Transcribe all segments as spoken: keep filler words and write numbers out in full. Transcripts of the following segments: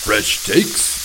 Fresh takes.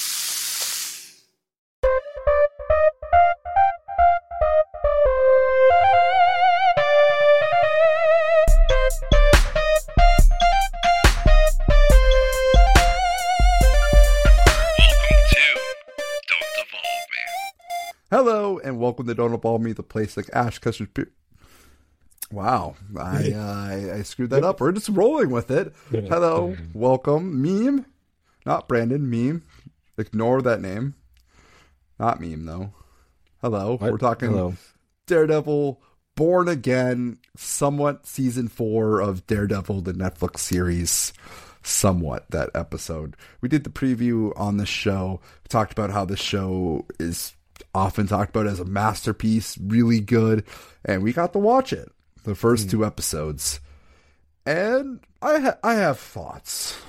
Hello and welcome to Don't Evolve Me, the place like Ash Custer's beer. Wow, I, uh, I I screwed that up. We're just rolling with it. Hello, welcome, Meme, not Brandon. Meme, ignore that name. Not Meme though. Hello, what? We're talking Hello. Daredevil, Born Again, somewhat season four of Daredevil, the Netflix series. Somewhat that episode. We did the preview on the show. We talked about how the show is often talked about as a masterpiece, really good, and we got to watch it, the first mm. two episodes, and I ha- I have thoughts.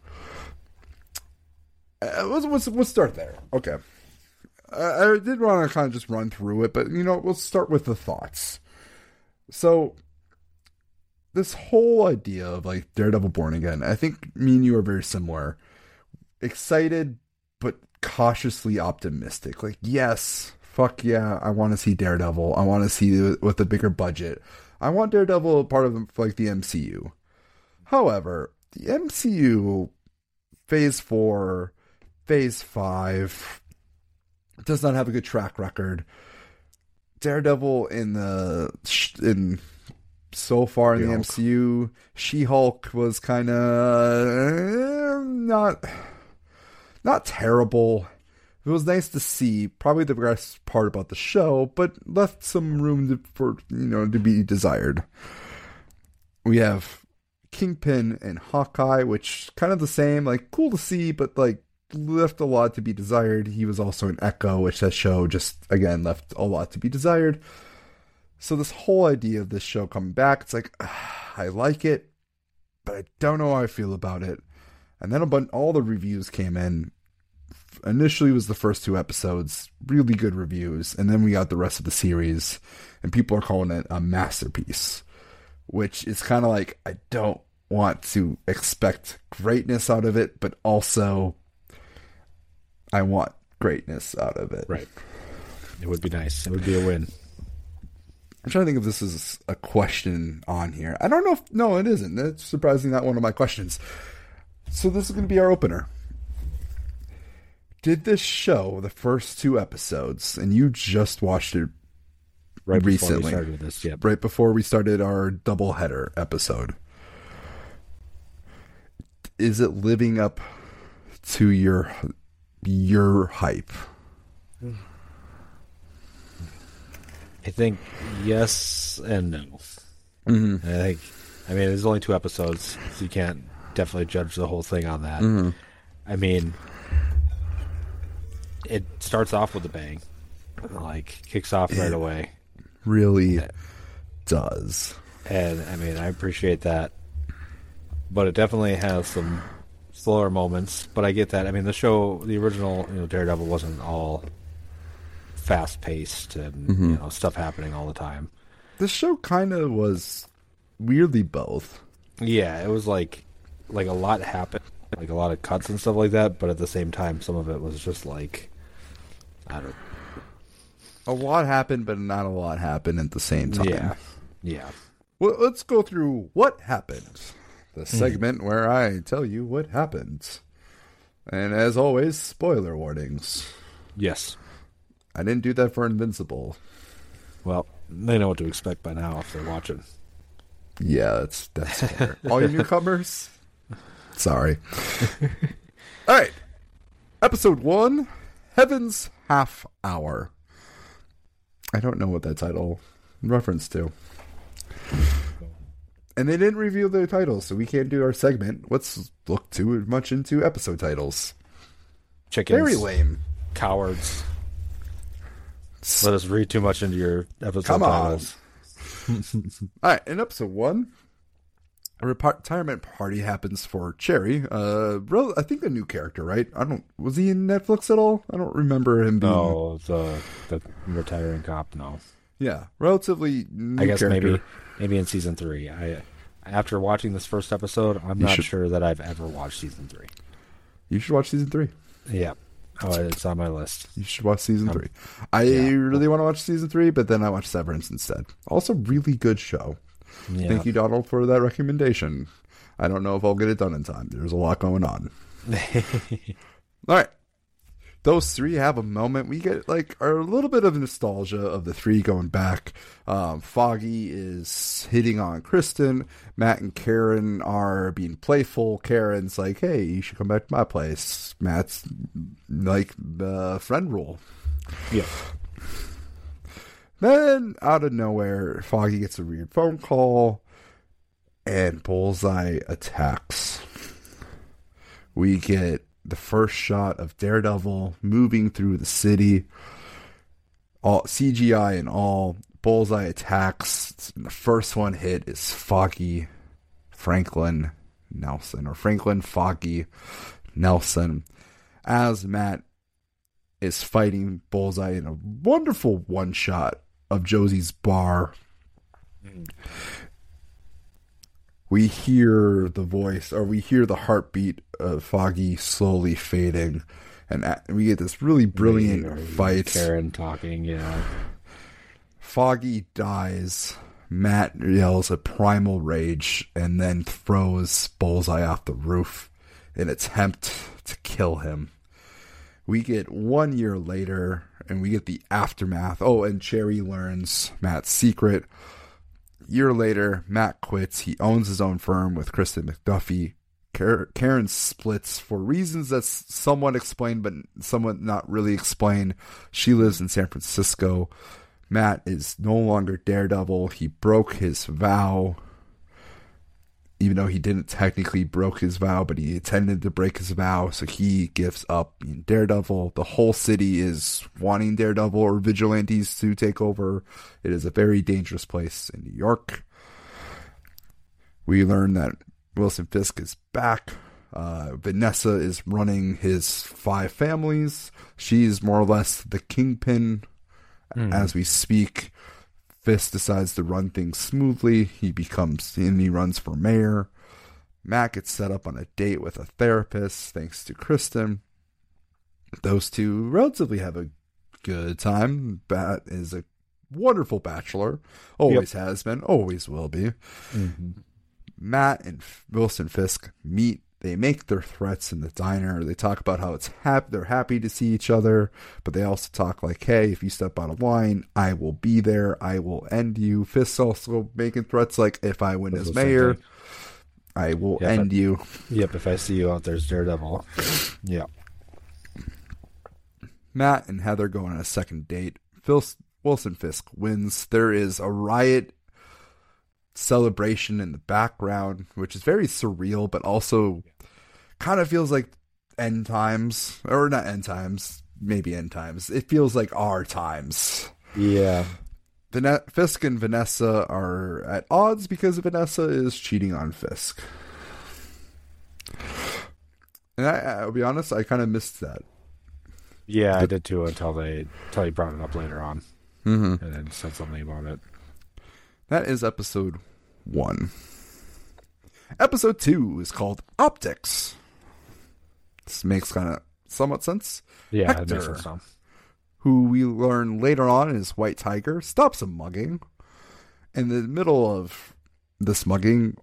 Uh, let's, let's let's start there. Okay, uh, I did want to kind of just run through it, but you know, let's start with the thoughts. So, this whole idea of like Daredevil Born Again, I think me and you are very similar. Excited, but cautiously optimistic. Like, yes, fuck yeah, I want to see Daredevil. I want to see it with a bigger budget. I want Daredevil a part of like the M C U. However, the M C U Phase four, Phase five does not have a good track record. Daredevil in the in so far in She-Hulk. The M C U, She-Hulk was kind of not not terrible. It was nice to see. Probably the best part about the show, but left some room to, for you know to be desired. We have Kingpin and Hawkeye, which kind of the same. Like cool to see, but like left a lot to be desired. He was also in Echo, which that show just again left a lot to be desired. So this whole idea of this show coming back, it's like ah, I like it, but I don't know how I feel about it. And then a bunch, all the reviews came in. Initially, it was the first two episodes, really good reviews, and then we got the rest of the series, and people are calling it a masterpiece, which is kind of like I don't want to expect greatness out of it, but also I want greatness out of it. Right. It would be nice. It would be a win. I'm trying to think if this is a question on here. I don't know if... No, it isn't. It's surprisingly not one of my questions. So this is going to be our opener. Did this show, the first two episodes, and you just watched it right recently, before we started this, yeah. Right before we started our doubleheader episode. Is it living up to your your hype? I think yes and no. Mm-hmm. I think, I mean, there's only two episodes, so you can't definitely judge the whole thing on that. Mm-hmm. I mean, it starts off with a bang, like kicks off right it away. Really yeah. does. And I mean, I appreciate that, but it definitely has some slower moments. But I get that. I mean, the show, the original, you know, Daredevil wasn't all fast paced and mm-hmm. you know stuff happening all the time. The show kind of was weirdly both. Yeah, it was like like a lot happened, like a lot of cuts and stuff like that. But at the same time, some of it was just like I don't. A lot happened, but not a lot happened at the same time. Yeah, yeah. Well, let's go through what happened. The segment mm. where I tell you what happened. And as always, spoiler warnings. Yes. I didn't do that for Invincible. Well, they know what to expect by now if they're watching. Yeah, that's that's fair. All you newcomers? Sorry. All right. Episode one, Heaven's Half Hour. I don't know what that title reference to. And they didn't reveal their titles, so we can't do our segment. Let's look too much into episode titles. Chickens. Very lame. Cowards. Let us read too much into your episode Come titles. All right, in episode one, a retirement party happens for Cherry. Uh, I think a new character, right? I don't. Was he in Netflix at all? I don't remember him being. No, the the retiring cop. No. Yeah, relatively new I guess character. maybe maybe in season three. I after watching this first episode, I'm you not should... sure that I've ever watched season three. You should watch season three. Yeah. Oh, it's on my list. You should watch season Um, three. I yeah. really want to watch season three, but then I watched Severance instead. Also, really good show. Yeah. Thank you, Donald, for that recommendation. I don't know if I'll get it done in time. There's a lot going on. All right. Those three have a moment. We get like a little bit of nostalgia of the three going back. Um, Foggy is hitting on Kristen. Matt and Karen are being playful. Karen's like, hey, you should come back to my place. Matt's like, uh, friend rule. Yeah. Then, out of nowhere, Foggy gets a weird phone call, and Bullseye attacks. We get the first shot of Daredevil moving through the city, all C G I and all. Bullseye attacks. The first one hit is Foggy Franklin Nelson, or Franklin Foggy Nelson, as Matt is fighting Bullseye in a wonderful one shot of Josie's bar. We hear the voice, or we hear the heartbeat of Foggy slowly fading, and we get this really brilliant fight. Karen talking, yeah. Foggy dies. Matt yells a primal rage and then throws Bullseye off the roof in an attempt to kill him. We get one year later, and we get the aftermath. Oh, and Cherry learns Matt's secret. Year later, Matt quits. He owns his own firm with Kristen McDuffie. Karen splits for reasons that's somewhat explained, but somewhat not really explained. She lives in San Francisco. Matt is no longer Daredevil. He broke his vow. Even though he didn't technically broke his vow, but he intended to break his vow, so he gives up being Daredevil. The whole city is wanting Daredevil or vigilantes to take over. It is a very dangerous place in New York. We learn that Wilson Fisk is back. Uh, Vanessa is running his five families. She's more or less the kingpin mm. as we speak. Fisk decides to run things smoothly. He becomes, and he runs for mayor. Matt gets set up on a date with a therapist, thanks to Kristen. Those two relatively have a good time. Bat is a wonderful bachelor. Always yep. has been, always will be. Mm-hmm. Matt and Wilson Fisk meet. They make their threats in the diner. They talk about how it's hap- they're happy to see each other, but they also talk like, hey, if you step out of line, I will be there. I will end you. Fisk's also making threats like, if I win as mayor, I will yep, end I, you. Yep, if I see you out there as Daredevil. Yeah. Matt and Heather go on a second date. Phil, Wilson Fisk wins. There is a riot celebration in the background, which is very surreal, but also kind of feels like end times, or not end times, maybe end times. It feels like our times. Yeah. Van- Fisk and Vanessa are at odds because Vanessa is cheating on Fisk. And I, I'll be honest, I kind of missed that. Yeah, the, I did too until they until he brought it up later on, mm-hmm. and then said something about it. That is episode one. Episode two is called Optics. This makes kind of somewhat sense. Yeah, Hector, it makes sense now. Who we learn later on is White Tiger, stops a mugging. In the middle of this mugging,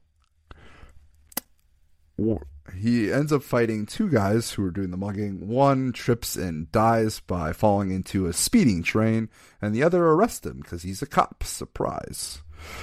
he ends up fighting two guys who are doing the mugging. One trips and dies by falling into a speeding train, and the other arrests him because he's a cop. Surprise.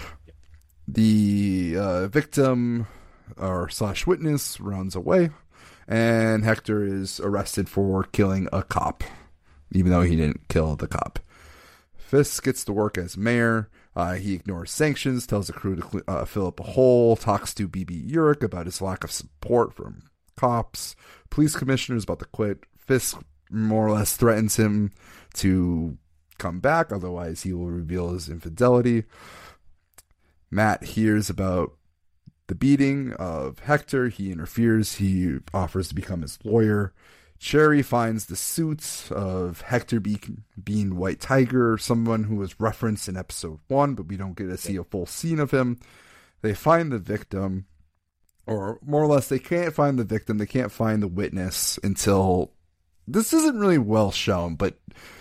The uh, victim or slash witness runs away, and Hector is arrested for killing a cop, even though he didn't kill the cop. Fisk gets to work as mayor. Uh, he ignores sanctions, tells the crew to uh, fill up a hole, talks to B B Urich about his lack of support from cops. Police commissioner is about to quit. Fisk more or less threatens him to come back, otherwise he will reveal his infidelity. Matt hears about the beating of Hector. He interferes. He offers to become his lawyer. Cherry finds the suit of Hector be- being White Tiger, someone who was referenced in episode one, but we don't get to see a full scene of him. They find the victim. or more or less, they can't find the victim. They can't find the witness until this isn't really well shown, but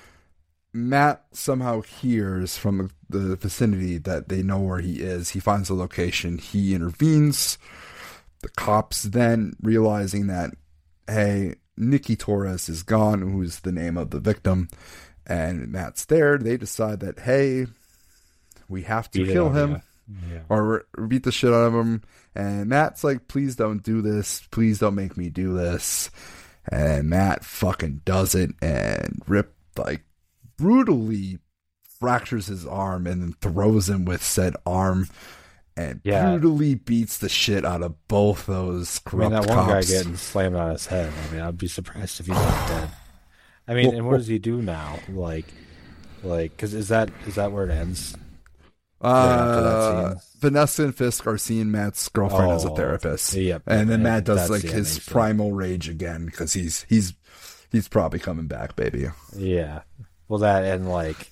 Matt somehow hears from the vicinity that they know where he is. He finds the location. He intervenes. The cops then, realizing that, hey, Nikki Torres is gone, who's the name of the victim, and Matt's there, they decide that, hey, we have to Beat kill it him. up, yeah. Yeah. Or beat the shit out of him. And Matt's like, please don't do this. Please don't make me do this. And Matt fucking does it, and Rip, like, brutally fractures his arm and then throws him with said arm and Yeah. brutally beats the shit out of both those I mean, corrupt that one guy cops. getting slammed on his head. I mean, I'd be surprised if he's not dead. I mean, Well, and what well- does he do now? Like, like, because is that is that where it ends? Uh, after that scene? Vanessa and Fisk are seeing Matt's girlfriend as a Oh, therapist. yep. And then Yeah, Matt does that's like the his ending, so- primal rage again because he's he's he's probably coming back, baby. Yeah. Well, that and like,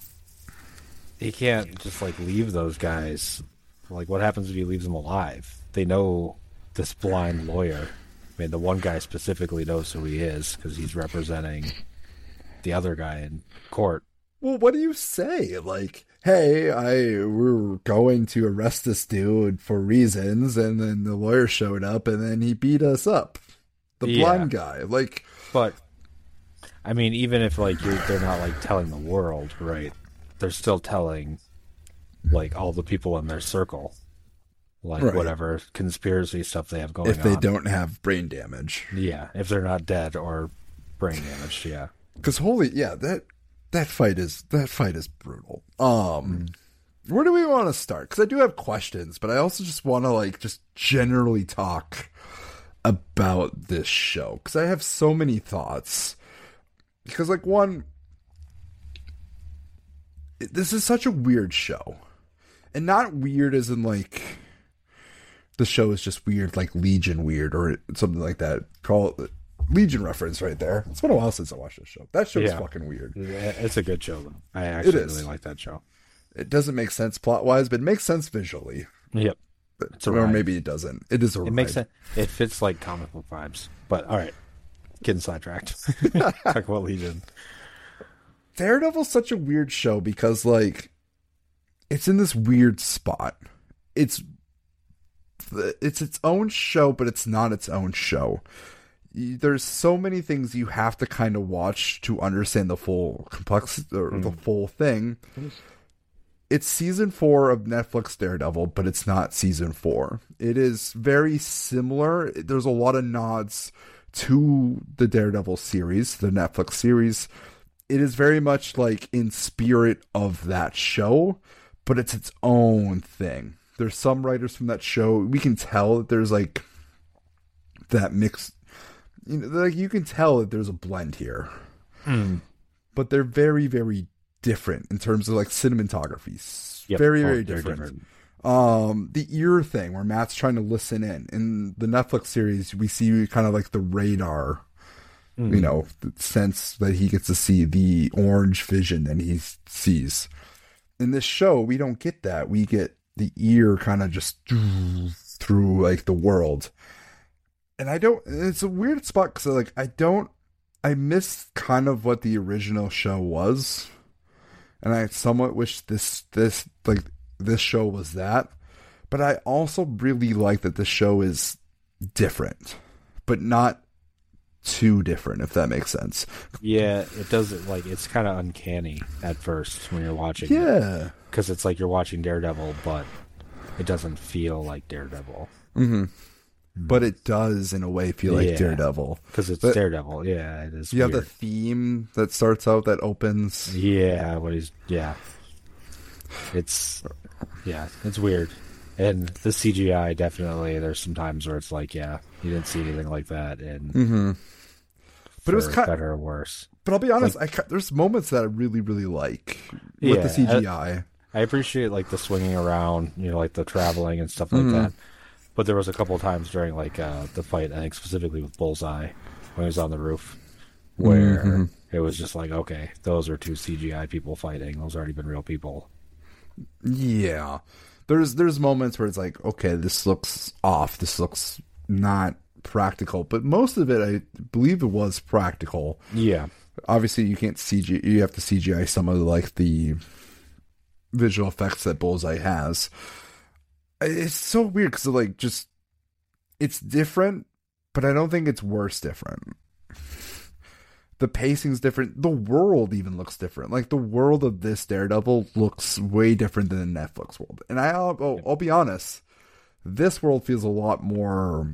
he can't just like leave those guys. Like, what happens if he leaves them alive? They know this blind lawyer. I mean, the one guy specifically knows who he is because he's representing the other guy in court. Well, what do you say? Like, hey, I we're going to arrest this dude for reasons, and then the lawyer showed up, and then he beat us up. The Yeah. blind guy, like, But I mean, even if like you're, they're not like telling the world, right? They're still telling like all the people in their circle, like Right. whatever conspiracy stuff they have going on. if they don't have brain damage, yeah, if they're not dead or brain damaged, yeah. because holy, yeah, that that fight is that fight is brutal. Um, where do we want to start? Because I do have questions, but I also just want to like just generally talk about this show because I have so many thoughts. Because like one, this is such a weird show, and not weird as in like the show is just weird, like Legion weird or something like that. Call it Legion reference right there. It's been a while since I watched this show. That show's Yeah. fucking weird. Yeah, it's a good show though. I actually is. really like that show. It doesn't make sense plot wise, but it makes sense visually. Yep, It's a or ride. maybe it doesn't. It is a it ride. makes sense. It fits like comic book vibes. But all right, getting sidetracked. Talk about Legion. Daredevil's such a weird show because like it's in this weird spot. It's it's its own show, but it's not its own show. Y- There's so many things you have to kind of watch to understand the full complexity or the full thing. It's season four of Netflix Daredevil, but it's not season four. It is very similar. There's a lot of nods to the Daredevil series, the Netflix series. It is very much like in spirit of that show, but it's its own thing. There's some writers from that show. We can tell that there's like that mix. You know, like you can tell that there's a blend here, Mm. but they're very, very different in terms of like cinematography. Yep. Very, Oh, very they're different. Um, the ear thing where Matt's trying to listen in. In the Netflix series, we see kind of like the radar, Mm. you know, the sense that he gets to see the orange vision that he sees. In this show, we don't get that. We get the ear kind of just through like the world. And I don't, it's a weird spot because like, I don't, I miss kind of what the original show was. And I somewhat wish this, this, like, this show was that. But I also really like that the show is different, but not too different, if that makes sense. Yeah, it does. It like it's kind of uncanny at first when you're watching. Yeah. because it's like you're watching Daredevil, but it doesn't feel like Daredevil Mm-hmm. But it does, in a way, feel like Yeah. Daredevil. because it's But- Daredevil. Yeah, it is. You have the weird. theme that starts out that opens. Yeah, what he's yeah. It's yeah, it's weird. And the C G I definitely there's some times where it's like, yeah, you didn't see anything like that and Mm-hmm. But it was for kind- better or worse. But I'll be honest, I, ca- there's moments that I really, really like with Yeah, the C G I. I appreciate like the swinging around, you know, like the traveling and stuff like Mhm. that. But there was a couple of times during like uh, the fight, I think specifically with Bullseye when he was on the roof, where Mhm. it was just like, okay, those are two C G I people fighting. Those already been real people. Yeah. there's there's moments where it's like, okay, this looks off. This looks not practical. But most of it, I believe it was practical. Yeah. Obviously, you can't C G. You have to C G I some of like the visual effects that Bullseye has. It's so weird because like just it's different, but I don't think it's worse different. The pacing's different. The world even looks different. Like the world of this Daredevil looks way different than the Netflix world. And I'll, I'll, I'll be honest, this world feels a lot more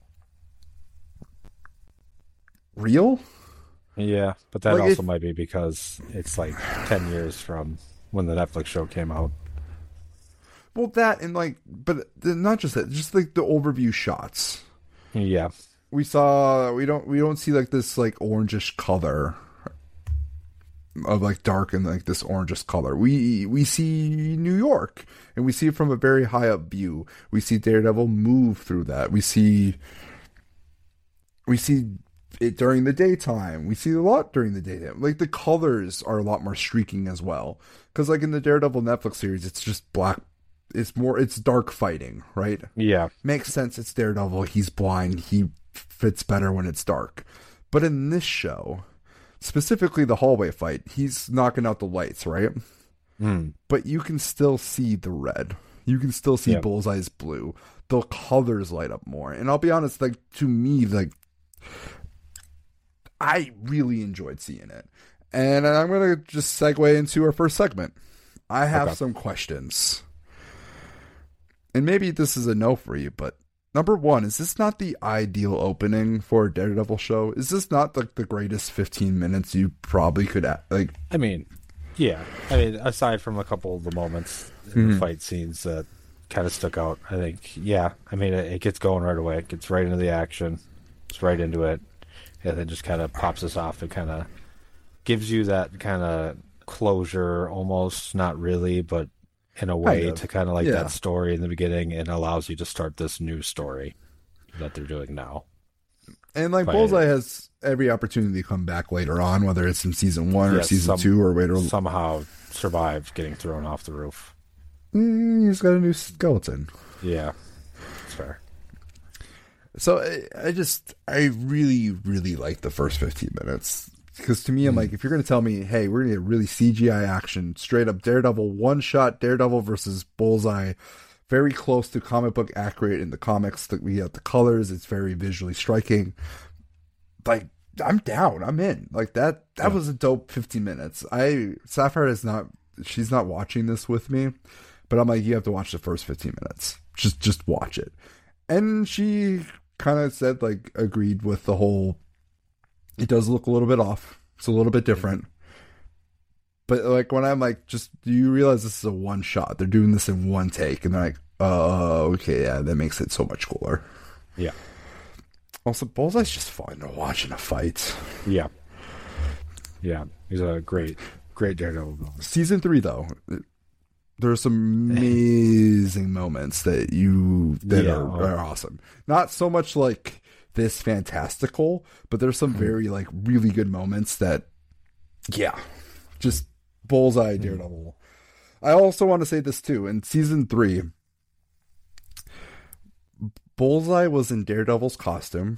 real. Yeah, but that Like, also if- might be because it's like ten years from when the Netflix show came out. Well, that and like, but not just that, just like the overview shots. Yeah. We saw we don't we don't see like this like orangish color of like dark and like this orangish color. We we see New York and we see it from a very high up view. We see Daredevil move through that. We see we see it during the daytime. We see a lot during the daytime. Like the colors are a lot more streaking as well. Because like in the Daredevil Netflix series, it's just black. It's more it's dark fighting, right? Yeah. Makes sense. It's Daredevil. He's blind. He fits better when it's dark. But in this show, specifically the hallway fight, he's knocking out the lights, right? Mm. But you can still see the red. You can still see Yeah. Bullseye's blue. The colors light up more. And I'll be honest, like to me, like I really enjoyed seeing it. And I'm gonna just segue into our first segment. I have Okay. some questions. And maybe this is a no for you, but number one, is this not the ideal opening for a Daredevil show? Is this not like the greatest fifteen minutes you probably could a- like? I mean, yeah. I mean, aside from a couple of the moments in the fight scenes that kind of stuck out, I think, yeah. I mean, it, it gets going right away. It gets right into the action. It's right into it. And then just kind of pops us off. It kind of gives you that kind of closure, almost, not really, but in a way Kind of. to kind of like Yeah. that story in the beginning, and allows you to start this new story that they're doing now. And like But- Bullseye has every opportunity to come back later on, whether it's in season one or Yes, season some- two or later. Somehow survived getting thrown off the roof. Mm, he's got a new skeleton. Yeah, it's fair. So I, I just, I really, really like the first fifteen minutes. Because to me, I'm like, if you're going to tell me, hey, we're going to get really C G I action, straight up Daredevil, one shot Daredevil versus Bullseye, very close to comic book accurate in the comics. That we have the colors, it's very visually striking. Like, I'm down, I'm in. Like that, that Yeah. was a dope fifteen minutes. I Sapphire is not, she's not watching this with me, but I'm like, you have to watch the first fifteen minutes. Just, just watch it. And she kind of said, like, agreed with the whole. It does look a little bit off. It's a little bit different. But like when I'm like, just do you realize this is a one shot? They're doing this in one take, and they're like, oh, okay, yeah, that makes it so much cooler. Yeah, Also, Bullseye's just fun to watch in a fight. yeah, yeah. He's a great, great Daredevil villain. Season three, though, there's some amazing moments that you that Yeah, are, oh. are awesome. Not so much like this fantastical, but there's some very like really good moments that, yeah, just Bullseye Daredevil. I also want to say this too. In season three, Bullseye was in Daredevil's costume,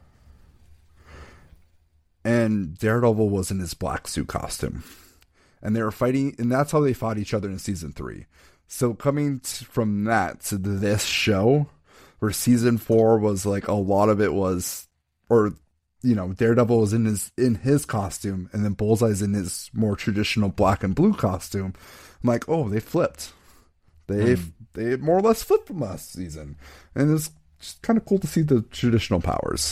and Daredevil was in his black suit costume. And they were fighting, and that's how they fought each other in season three. So coming t- from that to this show, where season four was like a lot of it was, or you know, Daredevil was in his in his costume, and then Bullseye's in his more traditional black and blue costume. I'm like, oh, they flipped. They Mm. they more or less flipped from last season, and it's just kind of cool to see the traditional powers.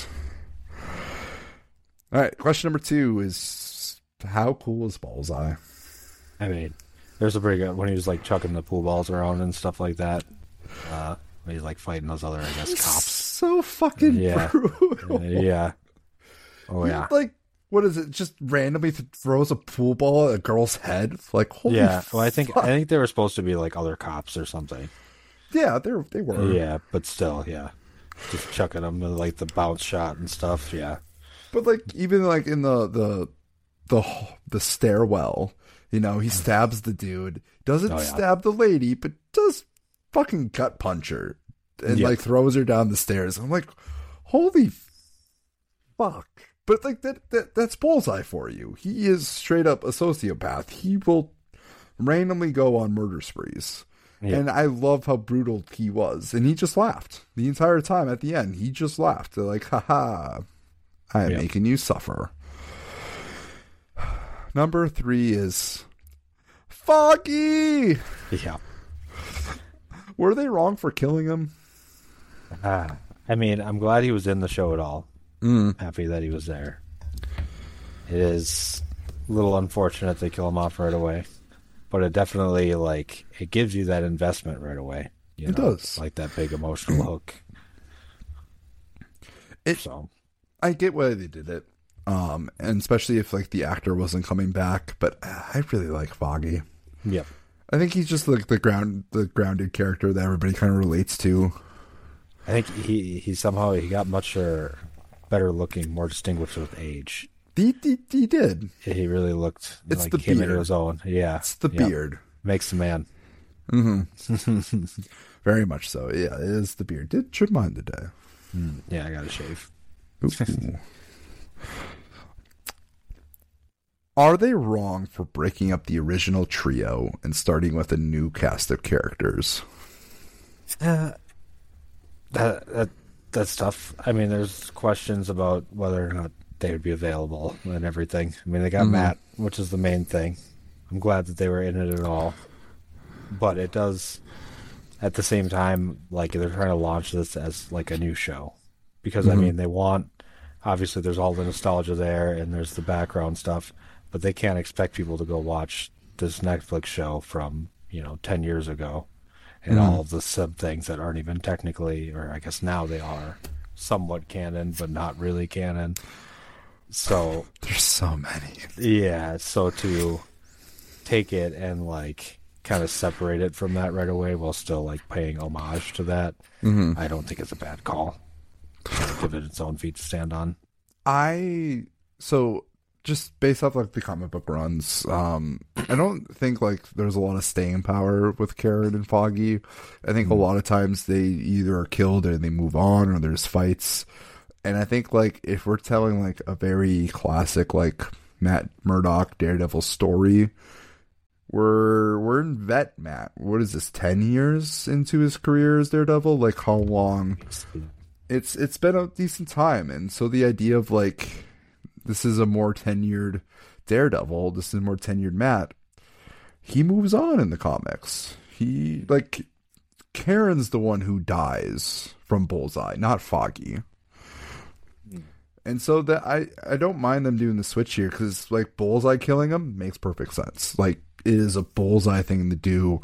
All right, question number two is, how cool is Bullseye? I mean, there's a pretty good when he was like chucking the pool balls around and stuff like that. Uh, when he's like fighting those other, I guess, cops. So fucking Yeah. brutal. Uh, yeah. Oh yeah. Like, what is it? Just randomly th- throws a pool ball at a girl's head? Like, holy Yeah. Well, I think fuck. I think they were supposed to be like other cops or something. Yeah, they they were. Yeah, but still, yeah. Just chucking them with like the bounce shot and stuff. Yeah. But like, even like in the the the the stairwell, you know, he stabs the dude. Doesn't Oh, yeah. stab the lady, but does fucking gut punch her and Yeah. like throws her down the stairs. I'm like, holy fuck. But like that, that that's Bullseye for you. He is straight up a sociopath. He will randomly go on murder sprees. Yeah. And I love how brutal he was. And he just laughed the entire time at the end. He just laughed. They're like, haha, I am Yeah. making you suffer. Number three is Foggy. Yeah. Were they wrong for killing him? Ah, I mean, I'm glad he was in the show at all. Mm. Happy that he was there. It is a little unfortunate they kill him off right away, but it definitely, like, it gives you that investment right away. You It know? does. Like that big emotional hook. It, So, I get why they did it. Um, and especially if like the actor wasn't coming back, but I really like Foggy. yep. I think he's just like the ground, the grounded character that everybody kind of relates to. I think he, he somehow he got much uh, better looking, more distinguished with age. He, he, he did. He really looked It's like the he came into beard. his own. Yeah. It's the Yep. beard. Makes the man. Mm-hmm. Very much so. Yeah, it is the beard. Did trim mine today. Mm, yeah, I got to shave. Ooh. Are they wrong for breaking up the original trio and starting with a new cast of characters? Uh, that that that's tough. I mean, there's questions about whether or not they would be available and everything. I mean, they got Mhm. Matt, which is the main thing. I'm glad that they were in it at all, but it does, at the same time, like they're trying to launch this as like a new show, because I Mhm. mean, they want, obviously, there's all the nostalgia there and there's the background stuff, but they can't expect people to go watch this Netflix show from, you know, ten years ago. And Mhm. all of the sub things that aren't even technically, or I guess now they are, somewhat canon, but not really canon. So, There's so many. yeah, so to take it and, like, kind of separate it from that right away while still, like, paying homage to that, Mm-hmm. I don't think it's a bad call. Give it its own feet to stand on. I so just based off like the comic book runs, um, I don't think like there's a lot of staying power with Karen and Foggy. I think Mhm. a lot of times they either are killed or they move on or there's fights. And I think like if we're telling like a very classic like Matt Murdock Daredevil story, we're we're in vet Matt. What is this? Ten years into his career as Daredevil? Like how long? It's it's been a decent time, and so the idea of like this is a more tenured Daredevil, this is more tenured Matt. He moves on in the comics. He like Karen's the one who dies from Bullseye, not Foggy. And so that I I don't mind them doing the switch here because like Bullseye killing him makes perfect sense. Like it is a Bullseye thing to do.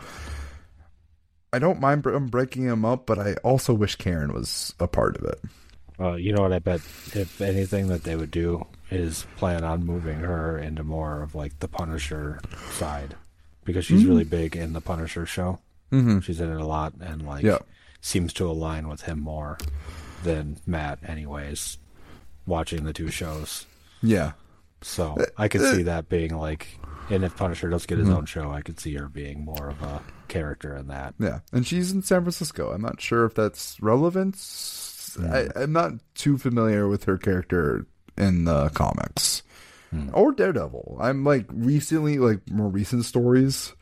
I don't mind them breaking him up, but I also wish Karen was a part of it. Uh, you know what I bet, if anything that they would do is plan on moving her into more of like the Punisher side, because she's Mm. really big in the Punisher show. Mm-hmm. She's in it a lot and like Yeah. seems to align with him more than Matt anyways, watching the two shows. Yeah. So Uh, I could uh, see that being like, and if Punisher does get his Mhm. own show, I could see her being more of a character in that. Yeah, and she's in San Francisco. I'm not sure if that's relevant. I, I'm not too familiar with her character in the comics Hmm. or Daredevil. I'm like recently, like more recent stories.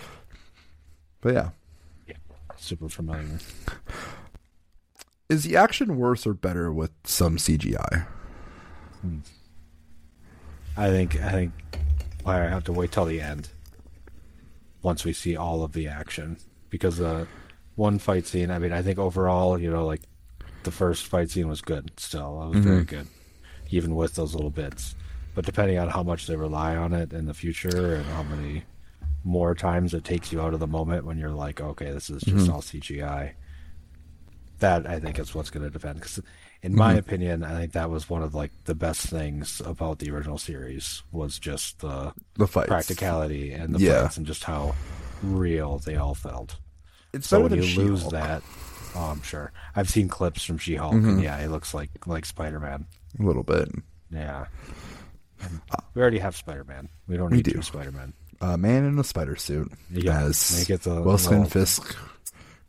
But yeah, Super familiar. is the action worse or better with some C G I? I think I think I have to wait till the end once we see all of the action, because uh, one fight scene. I mean, I think overall, you know, like the first fight scene was good. Still, it was very Mhm. good, even with those little bits. But depending on how much they rely on it in the future and how many more times it takes you out of the moment when you're like, okay, this is just Mhm. all C G I. That I think is what's going to depend. Because in my Mhm. opinion, I think that was one of like the best things about the original series was just the The fights, practicality and the Yeah. fights and just how real they all felt. It's So better when than you lose She-Hulk. that, oh, I'm sure. I've seen clips from She-Hulk, Mhm. and yeah, he looks like like Spider-Man. a little bit. Yeah. And we already have Spider-Man. We don't We need do. two Spider-Man. A man in a spider suit, Yeah, as make it the Wilson little- Fisk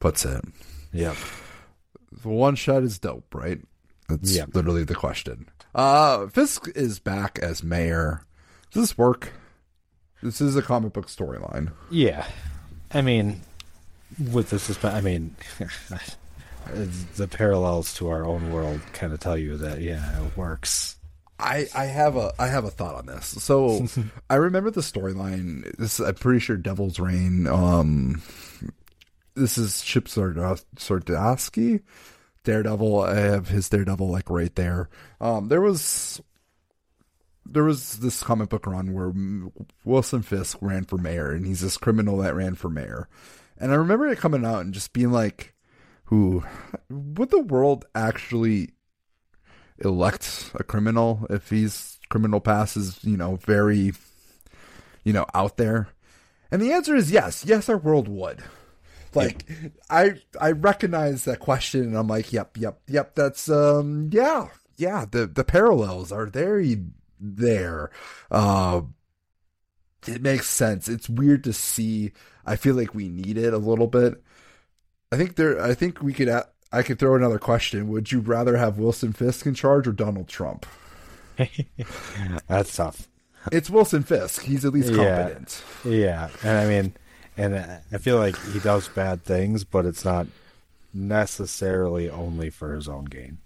puts it. Yep. The one shot is dope, right? That's Yep. literally the question. Uh, Fisk is back as mayor. Does this work? This is a comic book storyline. Yeah. I mean, with the suspense, I mean, the parallels to our own world kind of tell you that, yeah, it works. I, I have a I have a thought on this. So I remember the storyline. This I'm pretty sure Devil's Reign. Um, this is Chip Zdarsky, Daredevil. I have his Daredevil like right there. Um, there was there was this comic book run where Wilson Fisk ran for mayor, and he's this criminal that ran for mayor. And I remember it coming out and just being like, "Who would the world actually elect a criminal if he's criminal past is, you know, very, you know, out there?" And the answer is yes. Yes, our world would. Like, yeah. I I recognize that question, and I'm like, yep, yep, yep. That's um, yeah, yeah. The the parallels are very there. Uh, it makes sense. It's weird to see. I feel like we need it a little bit. I think there. I think we could. I could throw another question. Would you rather have Wilson Fisk in charge or Donald Trump? That's tough. It's Wilson Fisk. He's at least competent. Yeah, yeah. And I mean, and I feel like he does bad things, but it's not necessarily only for his own gain.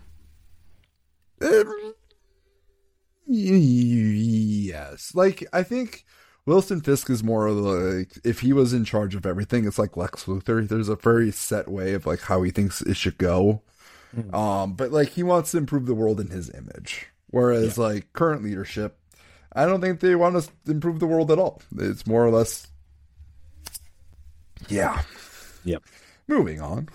Um, yes. Like, I think Wilson Fisk is more like, if he was in charge of everything, it's like Lex Luthor. There's a very set way of like how he thinks it should go. Mm. Um, but like, he wants to improve the world in his image. Whereas yeah. like current leadership, I don't think they want to improve the world at all. It's more or less, yeah. Yep. Moving on.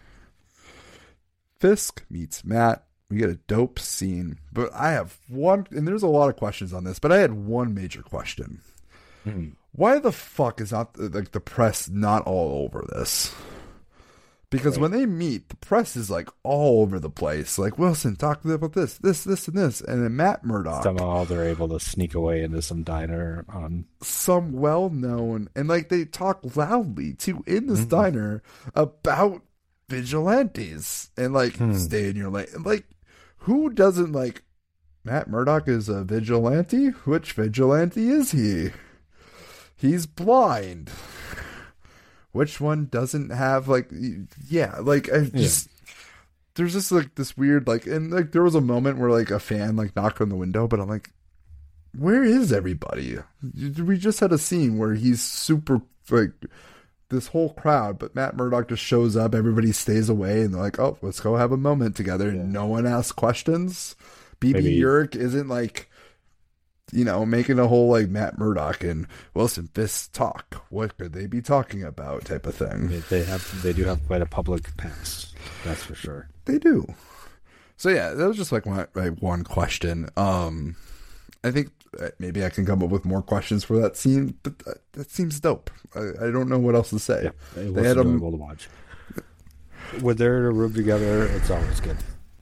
Fisk meets Matt. We get a dope scene. But I have one, and there's a lot of questions on this, but I had one major question. Hmm. Why the fuck is not like the press not all over this? Because right. when they meet, the press is like all over the place. Like, Wilson, talk about this, this, this, and this. And then Matt Murdock. Somehow they're able to sneak away into some diner on some well-known, and like they talk loudly too in this mm-hmm. diner about vigilantes and like hmm. stay in your lane. And like, who doesn't like Matt Murdock is a vigilante? Which vigilante is he? He's blind. Which one doesn't have like, yeah, like I just, yeah. there's just like this weird, like, and like there was a moment where like a fan like knocked on the window, but I'm like, where is everybody? We just had a scene where he's super like this whole crowd, but Matt Murdock just shows up, everybody stays away, and they're like, oh, let's go have a moment together. And yeah. no one asks questions. B B Urich isn't like, you know, making a whole like Matt Murdock and Wilson Fisk talk. What could they be talking about? Type of thing. They, they have, they do have quite a public past. That's for sure. They do. So yeah, that was just like my, my one question. Um, I think maybe I can come up with more questions for that scene, but that, that seems dope. I, I don't know what else to say. Yeah, it was they had enjoyable to watch. When they're in a room together, it's always good.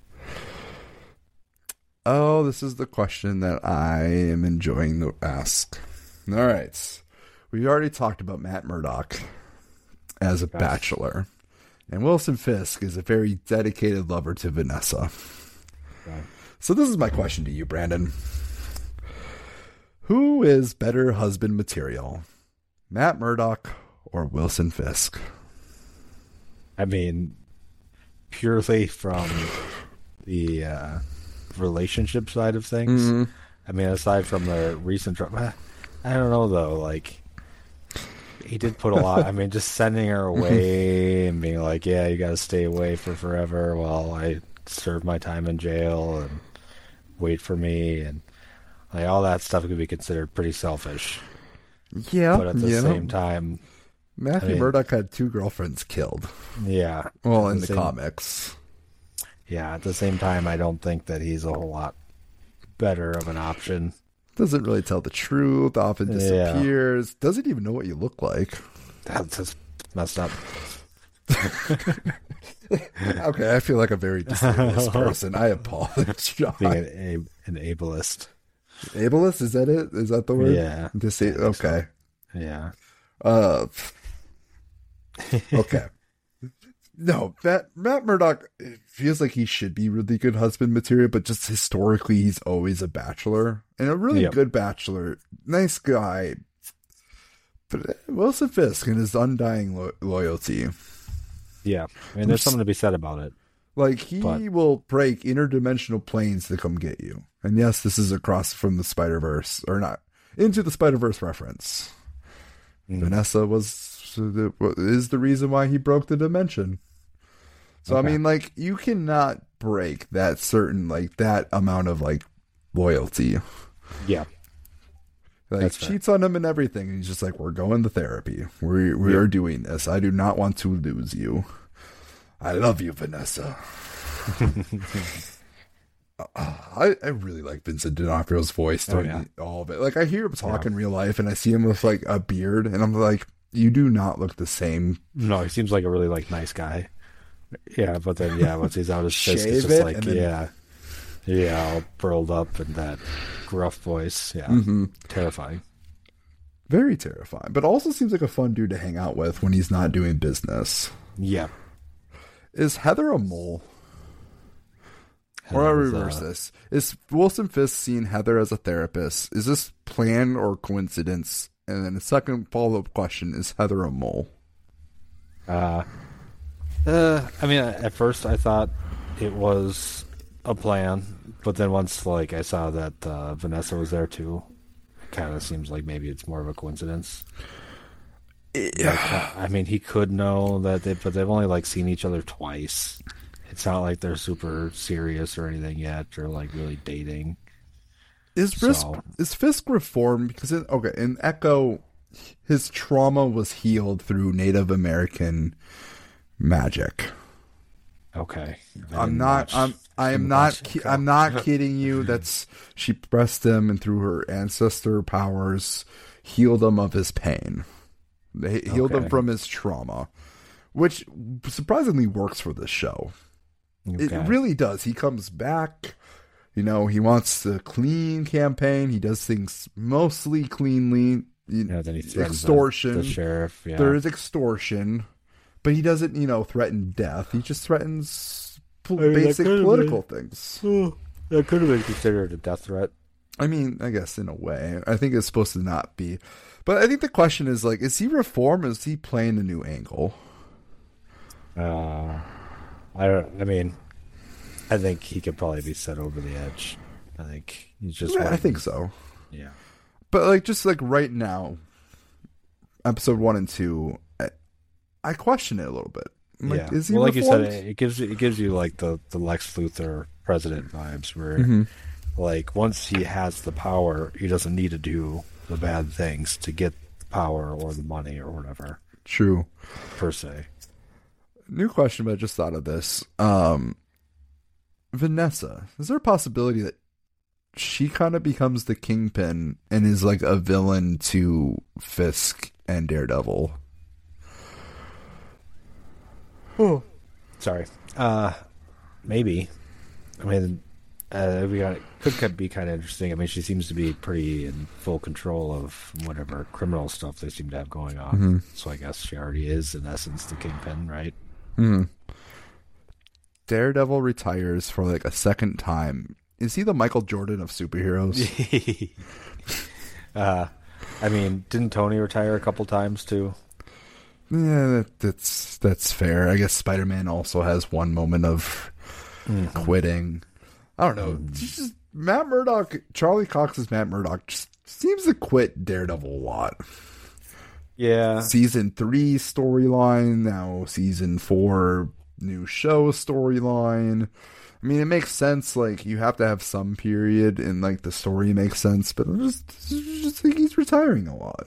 Oh, this is the question that I am enjoying to ask. All right. We already talked about Matt Murdock as a Gosh. bachelor. And Wilson Fisk is a very dedicated lover to Vanessa. Okay. So this is my question to you, Brandon. Who is better husband material? Matt Murdock or Wilson Fisk? I mean, purely from the... Uh... relationship side of things. Mm-hmm. I mean, aside from the recent drama, I don't know though. Like, he did put a lot. I mean, just sending her away and being like, "Yeah, you got to stay away for forever while I serve my time in jail and wait for me," and like all that stuff could be considered pretty selfish. Yeah, but at the yeah. same time, Matthew I mean, Murdock had two girlfriends killed. Yeah, well, in the, the same, comics. Yeah, at the same time, I don't think that he's a whole lot better of an option. Doesn't really tell the truth, often disappears, yeah. doesn't even know what you look like. That's just messed up. Okay, I feel like a very disabled person. I apologize. Being an, an ableist. Ableist? Is that it? Is that the word? Yeah. Disa- okay. So. Yeah. Uh, okay. no, Matt, Matt Murdock it feels like he should be really good husband material, but just historically, he's always a bachelor and a really Yep. good bachelor. Nice guy. But Wilson Fisk and his undying lo- loyalty. Yeah, I mean, there's something to be said about it. Like, he But- will break interdimensional planes to come get you. And yes, this is across from the Spider-Verse, or not, into the Spider-Verse reference. Mm. Vanessa was is the reason why he broke the dimension. So, Okay. I mean, like, you cannot break that certain, like, that amount of, like, loyalty. Yeah, Like, That's fair. cheats on him and everything. And he's just like, we're going to therapy. We we Yeah. are doing this. I do not want to lose you. I love you, Vanessa. Uh, I, I really like Vincent D'Onofrio's voice Oh, during yeah. all of it. Like, I hear him talk in real life, and I see him with, like, a beard, and I'm like, you do not look the same. no, he seems like a really like nice guy. Yeah, but then yeah, once he's out his fist, Shave it's it, just like and then- yeah, yeah, all burled up and that gruff voice. Yeah, Mm-hmm. terrifying. Very terrifying, but also seems like a fun dude to hang out with when he's not doing business. Yeah, Is Heather a mole? Or I'll Heather's, reverse uh, this. Is Wilson Fisk seeing Heather as a therapist? Is this plan or coincidence? And then the second follow-up question, is Heather a mole? Uh, uh, I mean, at first I thought it was a plan, but then once like I saw that uh, Vanessa was there too, it kind of seems like maybe it's more of a coincidence. Like, uh, I mean, he could know that, they, but they've only like seen each other twice. It's not like they're super serious or anything yet, or like really dating. Is Fisk, So- is Fisk reformed? Because, in, okay, in Echo, his trauma was healed through Native American magic. Okay, I I'm didn't not. watch I'm. I am too not. much ki- Echo. I'm not kidding you. That's she pressed him, and through her ancestor powers, healed him of his pain. They healed him Okay. from his trauma, which surprisingly works for this show. Okay. It really does. He comes back. You know, he wants the clean campaign. He does things mostly cleanly. You- Yeah, then he threatens the- extortion. The, sheriff. Yeah, There is extortion, but he doesn't, you know, threaten death. He just threatens pol- I mean, that basic could've political things. Oh, that could have been considered a death threat. I mean, I guess in a way. I think it's supposed to not be. But I think the question is, like, is he reformed or is he playing a new angle? Uh, I don't. I mean, I think he could probably be set over the edge. I think he's just. Yeah, I waiting. think so. Yeah. But, like, just like right now, episode one and two, I, I question it a little bit. I'm like, yeah. is he well, like reformed? you said, it gives it gives you like the the Lex Luthor president vibes, where Mhm. like once he has the power, he doesn't need to do the bad things to get the power or the money or whatever True. per se. New question, but I just thought of this. Um, Vanessa, is there a possibility that she kind of becomes the Kingpin and is like a villain to Fisk and Daredevil? Oh, sorry. Uh, maybe. I mean, uh, we got could be kind of interesting. I mean, she seems to be pretty in full control of whatever criminal stuff they seem to have going on. Mm-hmm. So I guess she already is, in essence, the Kingpin, right? Hmm. Daredevil retires for like a second time. Is he the Michael Jordan of superheroes? uh, I mean, didn't Tony retire a couple times too? Yeah, that, that's that's fair. I guess Spider-Man also has one moment of Mm-hmm. quitting. I don't know. It's just Matt Murdock, Charlie Cox's Matt Murdock, just seems to quit Daredevil a lot. Yeah. Season three storyline, now season four new show storyline. I mean, it makes sense. Like, you have to have some period, and like the story makes sense. But I just, just think he's retiring a lot.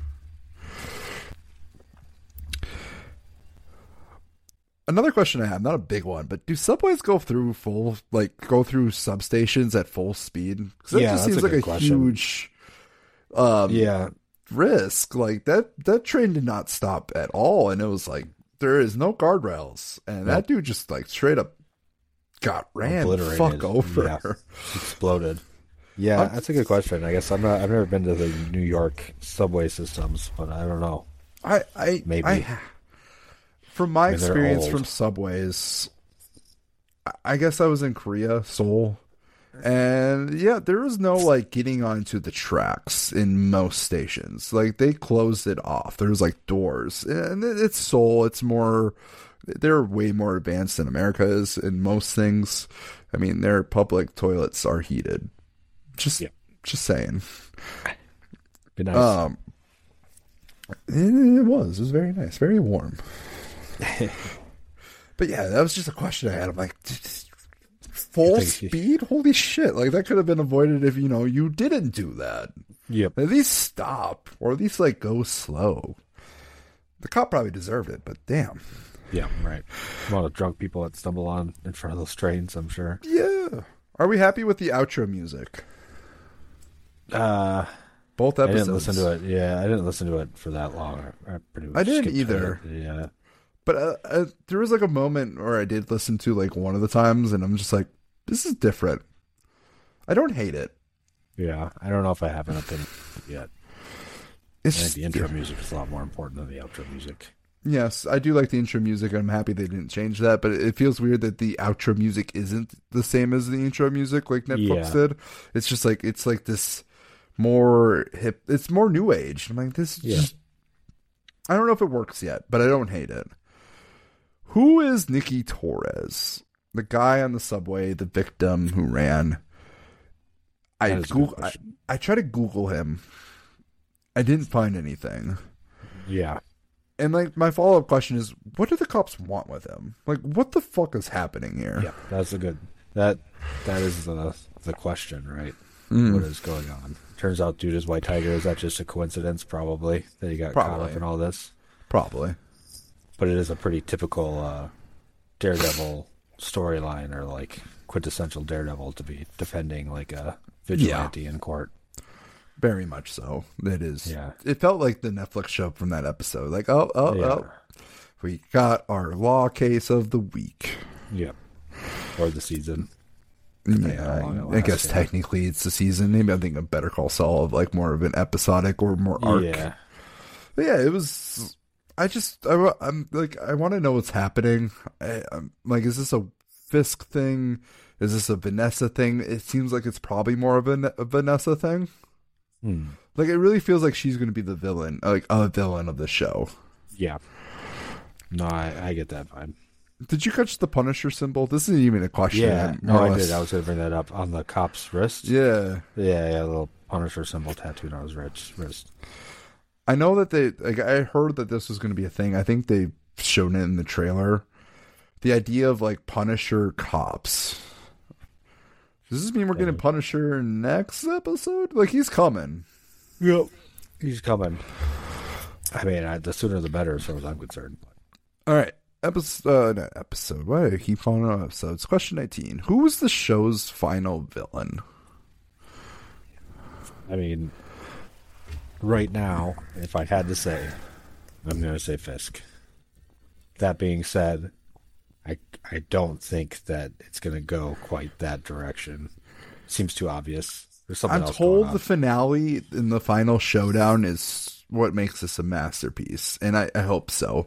Another question I have, not a big one, but do subways go through full, like, go through substations at full speed? Because that Yeah, just that's seems a like good a question. huge um, Yeah. risk. Like, that, that train did not stop at all, and it was like, there is no guardrails. And that dude just, like, straight up got ran Obliterated. fuck over. Yeah. Exploded. Yeah, I'm- that's a good question. I guess I'm not. I've never been to the New York subway systems, but I don't know. I, I, Maybe. I, From my I mean, they're experience old. from subways, I- I guess I was in Korea, Seoul, and yeah, there was no like getting onto the tracks in most stations. Like they closed it off. There was like doors, and it- it's Seoul. It's more, they're way more advanced than America is in most things. I mean, their public toilets are heated. Just, Yeah. just saying. Be nice. Um, it, it was. It was very nice, very warm. But yeah, that was just a question I had. I'm like, full think she- speed? Holy shit! Like that could have been avoided if you know you didn't do that. Yep. At least stop, or at least like go slow. The cop probably deserved it, but damn. Yeah, right. A lot of drunk people that stumble on in front of those trains, I'm sure. Yeah. Are we happy with the outro music? Uh, Both I episodes. didn't listen to it. Yeah, I didn't listen to it for that long. I, I pretty much I didn't skipped either. it. Yeah. But uh, uh, there was like a moment where I did listen to like one of the times, and I'm just like, this is different. I don't hate it. Yeah, I don't know if I have an opinion yet. I It's think just, the intro music is a lot more important than the outro music. yes, I do like the intro music, and I'm happy they didn't change that. But it feels weird that the outro music isn't the same as the intro music, like Netflix Yeah. did. It's just like it's like this more hip. It's more new age. I'm like, this is Yeah. just. I don't know if it works yet, but I don't hate it. Who is Nikki Torres? The guy on the subway, the victim who ran. I That is a good Google, I, question. I tried to Google him. I didn't find anything. Yeah. And like my follow up question is, what do the cops want with him? Like, what the fuck is happening here? Yeah, that's a good. That that is the the question, right? Mm. What is going on? Turns out, dude is White Tiger. Is that just a coincidence? Probably that he got caught Probably. up in all this. Probably. But it is a pretty typical uh, Daredevil storyline, or like quintessential Daredevil to be defending like a vigilante in court. Very much so. It is. Yeah. It felt like the Netflix show from that episode. Like, oh, oh, Yeah. oh. We got our law case of the week. Yep. Or the season. Yeah, how long it I, I guess lasts, yeah. technically it's the season. Maybe I'm thinking of Better Call Saul of like more of an episodic or more arc. Yeah. But yeah, it was. I just, I, wa- I'm like, I want to know what's happening. I, I'm like, is this a Fisk thing? Is this a Vanessa thing? It seems like it's probably more of a, a Vanessa thing. Hmm. Like, it really feels like she's going to be the villain, like a villain of the show. Yeah. No, I, I get that vibe. Did you catch the Punisher symbol? This isn't even a question. Yeah. I'm No, more or I less- did. I was going to bring that up on the cop's wrist. Yeah. Yeah, yeah, a little Punisher symbol tattooed on his wrist. wrist. I know that they, like, I heard that this was going to be a thing. I think they showed it in the trailer. The idea of, like, Punisher cops. Does this mean we're getting Punisher next episode? Like, he's coming. Yep. He's coming. I mean, I, the sooner the better, as far as I'm concerned. All right. Episode, uh, not episode. Why do I keep calling it episodes? Question nineteen. Who was the show's final villain? I mean, right now, if I had to say, I'm going to say Fisk. That being said, I I don't think that it's going to go quite that direction. Seems too obvious. There's something I'm else going told on. the finale in the final showdown is what makes this a masterpiece, and I, I hope so.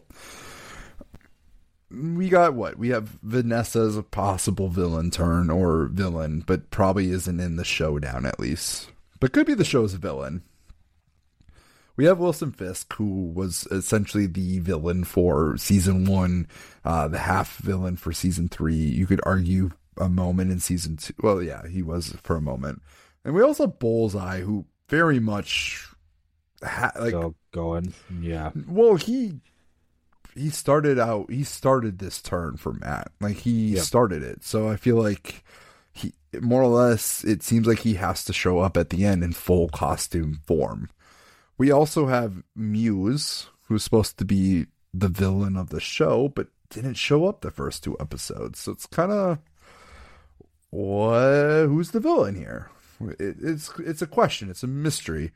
We got what? We have Vanessa as a possible villain turn or villain, but probably isn't in the showdown at least. But could be the show's villain. We have Wilson Fisk, who was essentially the villain for season one, uh, the half villain for season three. You could argue a moment in season two. Well, yeah, he was for a moment. And we also have Bullseye, who very much ha- like. So going, yeah. Well, he he started out. He started this turn for Matt. Like he Yep. started it. So I feel like he more or less. It seems like he has to show up at the end in full costume form. We also have Muse, who's supposed to be the villain of the show, but didn't show up the first two episodes. So it's kind of what? Who's the villain here? It, it's it's a question. It's a mystery.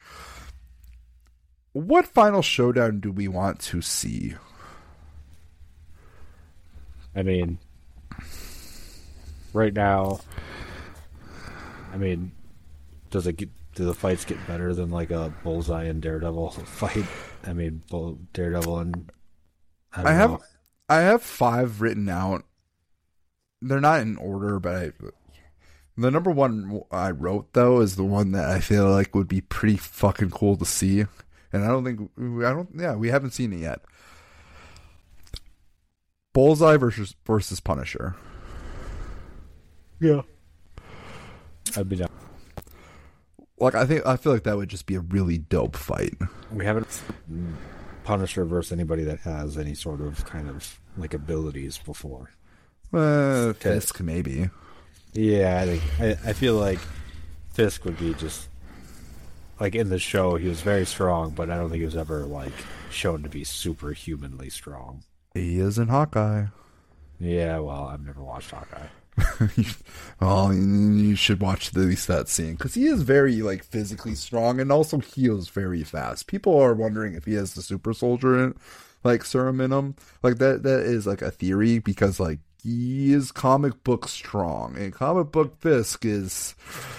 What final showdown do we want to see? I mean, right now, I mean, does it get, do the fights get better than like a Bullseye and Daredevil fight? I mean, Bull, Daredevil and I, don't I have know. I have five written out. They're not in order, but I, the number one I wrote though is the one that I feel like would be pretty fucking cool to see, and I don't think I don't yeah we haven't seen it yet. Bullseye versus versus Punisher. Yeah, I'd be down. Like I think I feel like that would just be a really dope fight. We haven't Punisher versus anybody that has any sort of kind of like abilities before. Uh, Fisk maybe. Yeah, I think I, I feel like Fisk would be just like in the show. He was very strong, but I don't think he was ever like shown to be superhumanly strong. He is in Hawkeye. Yeah, well, I've never watched Hawkeye. Well, you should watch at least that scene because he is very like physically strong and also heals very fast. People are wondering if he has the super soldier in, like serum in him. Like that that is like a theory because like he is comic book strong and comic book Fisk is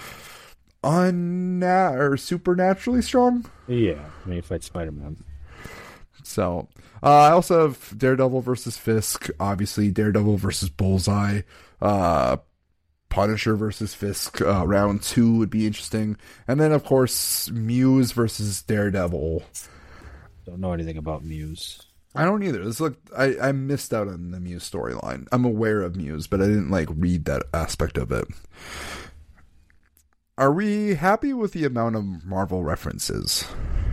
unna- or supernaturally strong. Yeah, I mean, he fights Spider-Man. So uh, I also have Daredevil versus Fisk. Obviously, Daredevil versus Bullseye. Uh, Punisher versus Fisk. Uh, round two would be interesting. And then, of course, Muse versus Daredevil. Don't know anything about Muse. I don't either. This look, I, I missed out on the Muse storyline. I'm aware of Muse, but I didn't like read that aspect of it. Are we happy with the amount of Marvel references?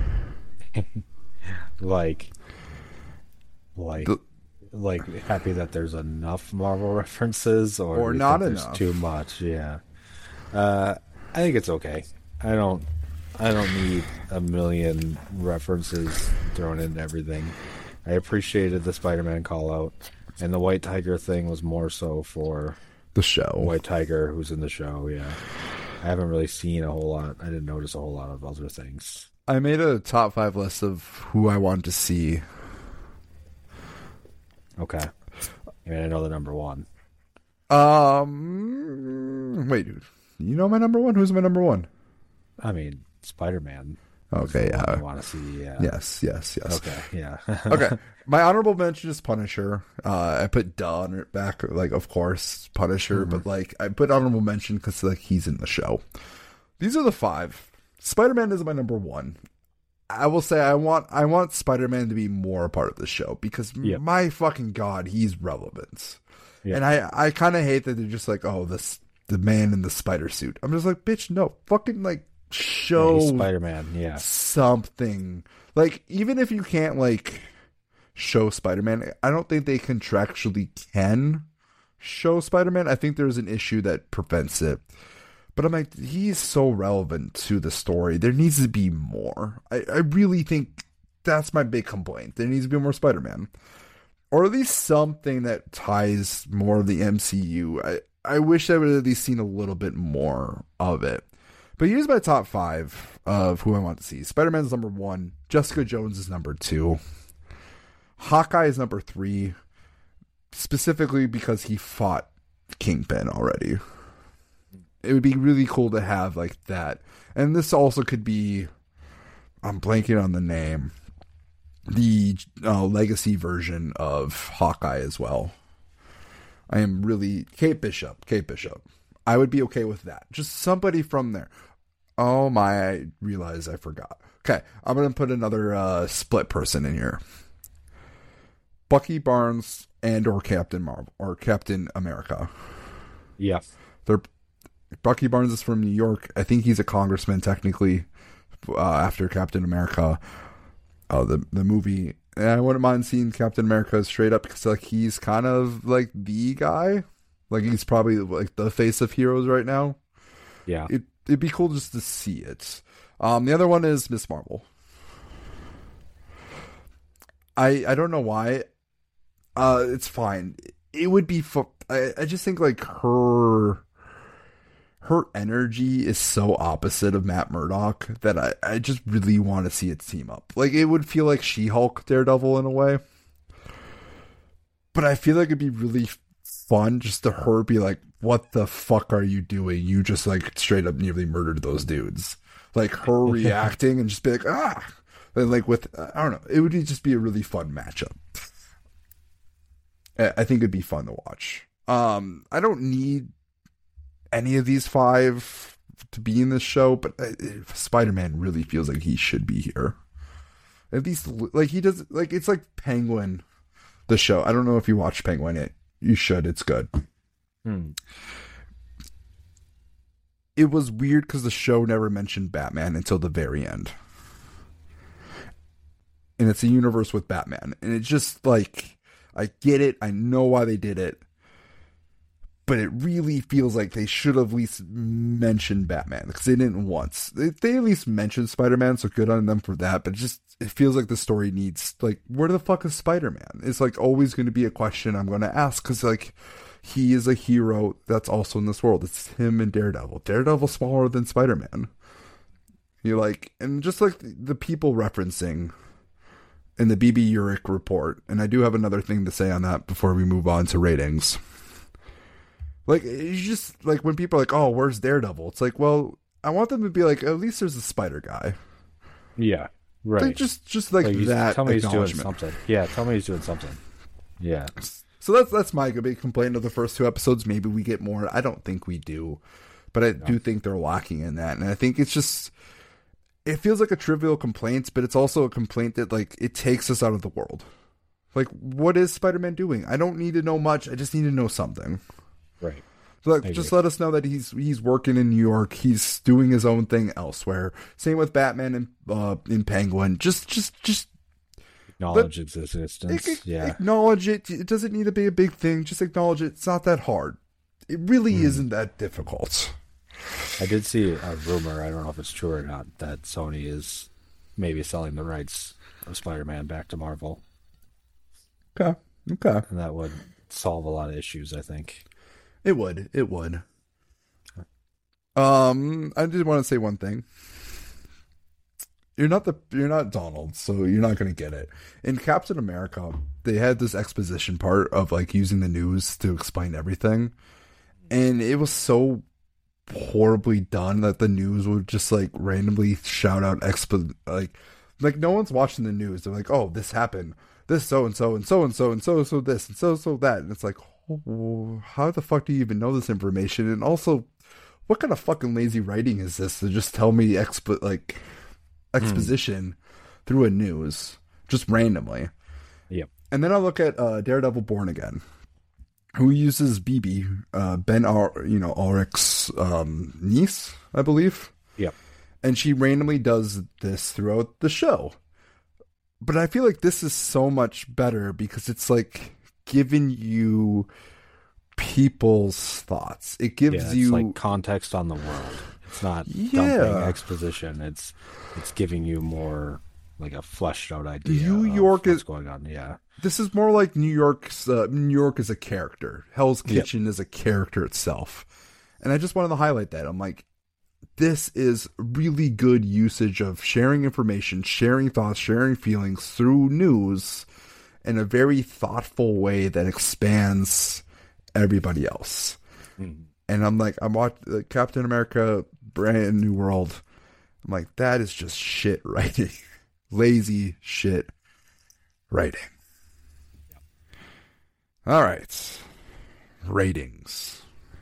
like, like, the, like happy that there's enough Marvel references, or, or do you not think enough? There's too much. Yeah, uh, I think it's okay. I don't, I don't need a million references thrown into everything. I appreciated the Spider-Man call out, and the White Tiger thing was more so for the show. White Tiger, who's in the show. Yeah, I haven't really seen a whole lot. I didn't notice a whole lot of other things. I made a top five list of who I wanted to see. Okay. I mean, I know the number one. Um, wait, dude. You know my number one? Who's my number one? I mean, Spider-Man. Okay, yeah. I want to see. Yeah. Yes, yes, yes. Okay, yeah. Okay. My honorable mention is Punisher. Uh, I put Duh on it back, like, of course, Punisher, mm-hmm. but, like, I put honorable mention because, like, he's in the show. These are the five. Spider-Man is my number one. I will say I want I want Spider-Man to be more a part of the show because yep. my fucking god, he's relevant. Yep. And I, I kind of hate that they're just like, oh, this the man in the spider suit. I'm just like, bitch, no, fucking like show yeah, Spider-Man, yeah, something. Like even if you can't like show Spider-Man, I don't think they contractually can show Spider-Man. I think there's an issue that prevents it. But I'm like, he's so relevant to the story. There needs to be more. I, I really think that's my big complaint. There needs to be more Spider-Man. Or at least something that ties more of the M C U. I, I wish I would have at least seen a little bit more of it. But here's my top five of who I want to see. Spider-Man's number one. Jessica Jones is number two. Hawkeye is number three. Specifically because he fought Kingpin already. It would be really cool to have like that. And this also could be, I'm blanking on the name, the uh, legacy version of Hawkeye as well. I am really, Kate Bishop, Kate Bishop. I would be okay with that. Just somebody from there. Oh my, I realized I forgot. Okay, I'm going to put another uh, split person in here. Bucky Barnes and or Captain Marvel, or Captain America. Yeah. They're Bucky Barnes is from New York. I think he's a congressman technically uh, after Captain America. Uh, the the movie. And I wouldn't mind seeing Captain America straight up because like he's kind of like the guy. Like he's probably like the face of heroes right now. Yeah. It, it'd be cool just to see it. Um, the other one is Miss Marvel. I I don't know why. Uh, it's fine. It would be. Fu- I I just think like her. Her energy is so opposite of Matt Murdock that I, I just really want to see it team up. Like, it would feel like She-Hulk Daredevil in a way. But I feel like it'd be really fun just to her be like, what the fuck are you doing? You just, like, straight up nearly murdered those dudes. Like, her reacting and just be like, ah! And, like, with, I don't know. It would just be a really fun matchup. I I think it'd be fun to watch. Um, I don't need any of these five to be in this show, but uh, Spider-Man really feels like he should be here. At least, like, he does, like, it's like Penguin, the show. I don't know if you watched Penguin yet. You should. It's good. Hmm. It was weird because the show never mentioned Batman until the very end. And it's a universe with Batman. And it's just, like, I get it. I know why they did it. But it really feels like they should have at least mentioned Batman, because they didn't once. They, they at least mentioned Spider-Man, so good on them for that. But it just, it feels like the story needs, like, where the fuck is Spider-Man? It's, like, always going to be a question I'm going to ask, because, like, he is a hero that's also in this world. It's him and Daredevil. Daredevil's smaller than Spider-Man. You like, and just like the, the people referencing in the B B Urich report, and I do have another thing to say on that before we move on to ratings. Like, it's just, like, when people are like, oh, where's Daredevil? It's like, well, I want them to be like, at least there's a spider guy. Yeah, right. Like, just, just like, like that tell me he's doing acknowledgement. something. Yeah, tell me he's doing something. Yeah. So that's that's my big complaint of the first two episodes. Maybe we get more. I don't think we do. But I no. do think they're lacking in that. And I think it's just, it feels like a trivial complaint, but it's also a complaint that, like, it takes us out of the world. Like, what is Spider-Man doing? I don't need to know much. I just need to know something. Right. So, like, just let us know that he's he's working in New York. He's doing his own thing elsewhere. Same with Batman and uh, in Penguin. Just, just, just acknowledge its existence. It, yeah. Acknowledge it. It doesn't need to be a big thing. Just acknowledge it. It's not that hard. It really mm. isn't that difficult. I did see a rumor. I don't know if it's true or not, that Sony is maybe selling the rights of Spider-Man back to Marvel. Okay. Okay. And that would solve a lot of issues, I think. It would. It would. Um, I did want to say one thing. You're not the you're not Donald, so you're not going to get it. In Captain America, they had this exposition part of, like, using the news to explain everything, and it was so horribly done that the news would just, like, randomly shout out expo like like no one's watching the news. They're like, oh, this happened, this so and so and so and so and so so this and so so that, and it's like, oh, how the fuck do you even know this information? And also, what kind of fucking lazy writing is this to just tell me expo like exposition mm. through a news just randomly? Yep. And then I look at uh, Daredevil Born Again, who uses B B, uh, Ben Ar you know Ulrich's um, niece, I believe. Yep. And she randomly does this throughout the show. But I feel like this is so much better because it's like giving you people's thoughts. It gives yeah, it's you like context on the world. It's not yeah. dumping exposition. It's it's giving you more like a fleshed out idea. New of York what's is going on. Yeah, this is more like New York's uh, New York as a character. Hell's Kitchen yep. is a character itself, and I just wanted to highlight that. I'm like, this is really good usage of sharing information, sharing thoughts, sharing feelings through news in a very thoughtful way that expands everybody else. Mm. And I'm like, I'm watching uh, Captain America, Brand New World. I'm like, that is just shit writing. Lazy shit writing. Yep. All right. Ratings.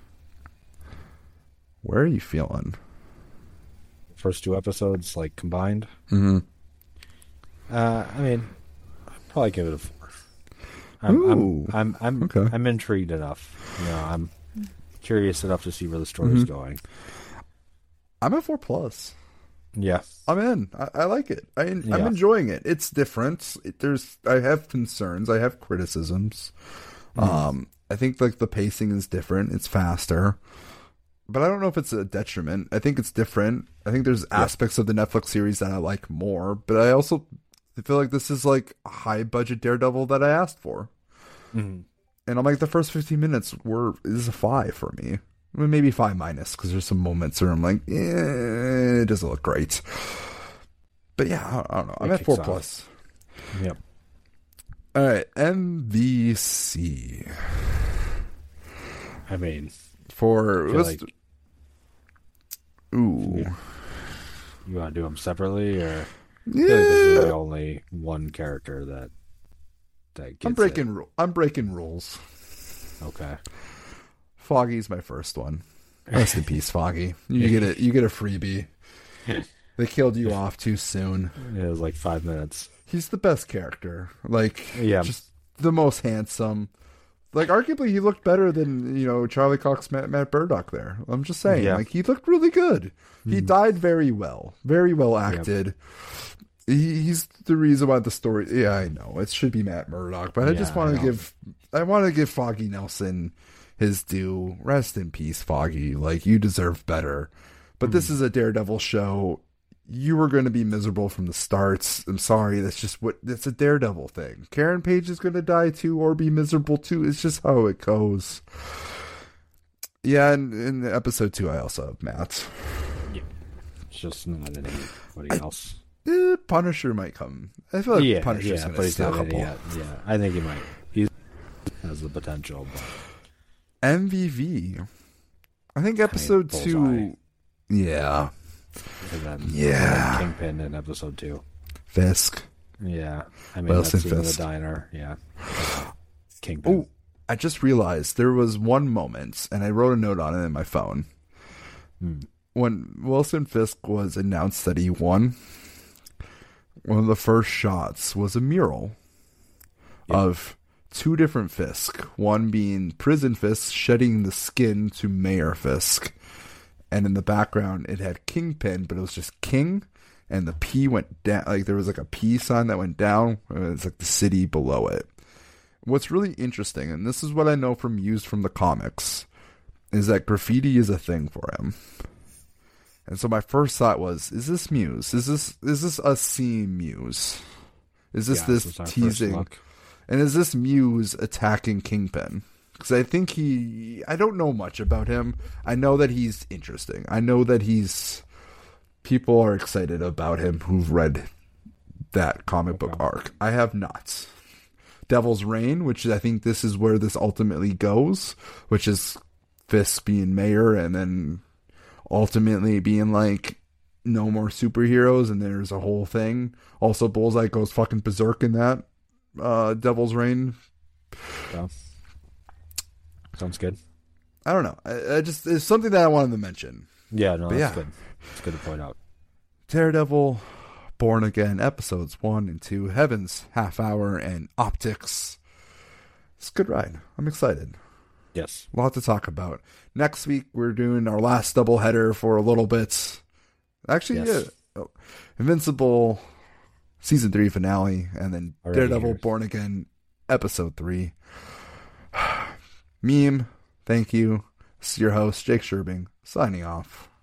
Where are you feeling? First two episodes, like, combined? Mm-hmm. Uh, I mean, I'd probably give it a four. I'm, Ooh, I'm, I'm, I'm, okay. I'm intrigued enough. You know, I'm curious enough to see where the story's mm-hmm. going. I'm at four plus. Yeah, I'm in. I, I like it. I, I'm yeah. enjoying it. It's different. It, there's. I have concerns. I have criticisms. Mm. Um, I think like the pacing is different. It's faster, but I don't know if it's a detriment. I think it's different. I think there's yeah. aspects of the Netflix series that I like more, but I also feel like this is like a high budget Daredevil that I asked for. Mm. And I'm like, the first fifteen minutes were is a five for me. I mean, maybe five minus, because there's some moments where I'm like, eh, it doesn't look great. But yeah, I, I don't know. I'm it at four off. plus. Yep. All right, M V C. I mean, for I like, ooh, you want to do them separately, or yeah, I feel like this is the only one character that that gets I'm breaking it. ru- I'm breaking rules. Okay. Foggy's my first one. Rest in peace, Foggy. You get it. You get a freebie. They killed you off too soon. It was like five minutes. He's the best character. Like, Yeah. just the most handsome. Like, arguably, he looked better than, you know, Charlie Cox, Matt, Matt Murdock there. I'm just saying. Yeah. Like, he looked really good. He Mhm. died very well. Very well acted. He, he's the reason why the story... Yeah, I know. It should be Matt Murdock. But I Yeah, just want I to know. give... I want to give Foggy Nelson his due. Rest in peace, Foggy. Like, you deserve better. But this is a Daredevil show. You were going to be miserable from the start. I'm sorry. That's just what... It's a Daredevil thing. Karen Page is going to die too or be miserable too. It's just how it goes. Yeah, and in episode two, I also have Matt. It's just not anybody I- else. Eh, Punisher might come. I feel like yeah, Punisher's yeah, going but to he's stay a not in it couple. yet. Yeah, I think he might. He has the potential, but M V V. I think episode Bullseye. two... Yeah. and then Yeah. Kingpin in episode two. Fisk. Yeah, I mean Wilson that's in the Fisk. diner. Yeah, Kingpin. Oh, I just realized there was one moment, and I wrote a note on it in my phone. Hmm. When Wilson Fisk was announced that he won, one of the first shots was a mural Yep. of two different Fisk. One being Prison Fisk shedding the skin to Mayor Fisk. And in the background, it had Kingpin, but it was just King, and the P went down. Like, there was like a P sign that went down. and It's like the city below it. What's really interesting, and this is what I know from used from the comics, is that graffiti is a thing for him. And so my first thought was, is this Muse? Is this is this us seeing Muse? Is this Yeah, this was our first teasing? look. And is this Muse attacking Kingpin? Because I think he... I don't know much about him. I know that he's interesting. I know that he's... People are excited about him who've read that comic book Okay. arc. I have not. Devil's Reign, which I think this is where this ultimately goes, which is Fisk being mayor and then ultimately being like, no more superheroes, and there's a whole thing. Also, Bullseye goes fucking berserk in that uh, Devil's Reign. So, sounds good. I don't know. I, I just it's something that I wanted to mention. Yeah, no, But that's yeah. good. It's good to point out. Daredevil, Born Again, episodes one and two, Heaven's Half Hour, and Optics. It's a good ride. I'm excited. Yes. A lot to talk about. Next week, we're doing our last doubleheader for a little bit. Actually, Yes. yeah. Oh, Invincible, season three finale, and then Already Daredevil, here. Born Again, episode three. Meme, thank you. This is your host, Jake Sherbing, signing off.